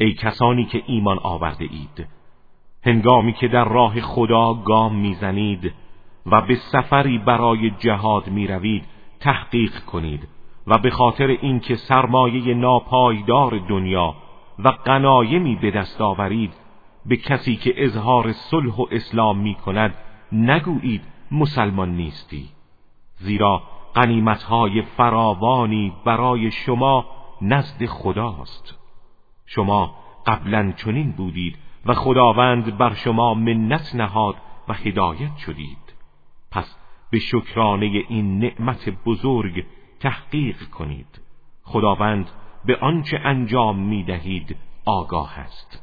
ای کسانی که ایمان آورده اید، هنگامی که در راه خدا گام میزنید و به سفری برای جهاد میروید تحقیق کنید و به خاطر اینکه سرمایه ناپایدار دنیا و غنایمی به دست آورید به کسی که اظهار صلح و اسلام میکند نگویید مسلمان نیستی، زیرا غنیمت‌های فراوانی برای شما نزد خداست. شما قبلا چنین بودید و خداوند بر شما منت نهاد و هدایت شدید، پس به شکرانه این نعمت بزرگ تحقیق کنید. خداوند به آنچه انجام می‌دهید آگاه است.